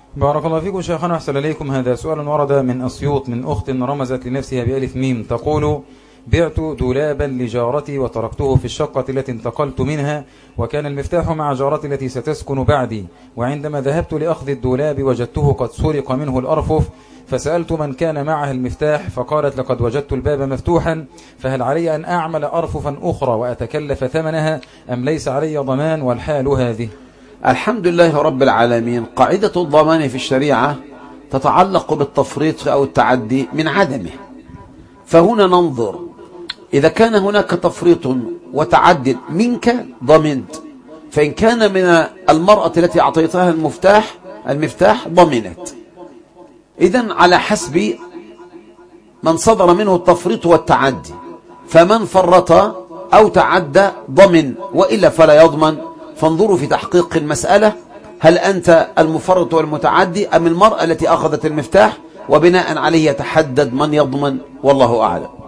بارك الله فيكم شيخنا أحسن إليكم. هذا سؤال ورد من أسيوط من أخت رمزت لنفسها بألف ميم تقول: بعت دولابا لجارتي وتركته في الشقة التي انتقلت منها، وكان المفتاح مع جارتي التي ستسكن بعدي، وعندما ذهبت لأخذ الدولاب وجدته قد سرق منه الأرفف، فسألت من كان معه المفتاح فقالت: لقد وجدت الباب مفتوحا، فهل علي أن أعمل أرففا أخرى وأتكلف ثمنها أم ليس علي ضمان والحال هذه؟ الحمد لله رب العالمين. قاعدة الضمان في الشريعة تتعلق بالتفريط أو التعدي من عدمه، فهنا ننظر إذا كان هناك تفريط وتعد منك ضمنت، فإن كان من المرأة التي أعطيتها المفتاح ضمنت. إذن على حسب من صدر منه التفريط والتعدي، فمن فرط أو تعدى ضمن، وإلا فلا يضمن. فانظروا في تحقيق المسألة، هل أنت المفرط والمتعدي أم المرأة التي أخذت المفتاح، وبناء عليه يتحدد من يضمن، والله أعلم.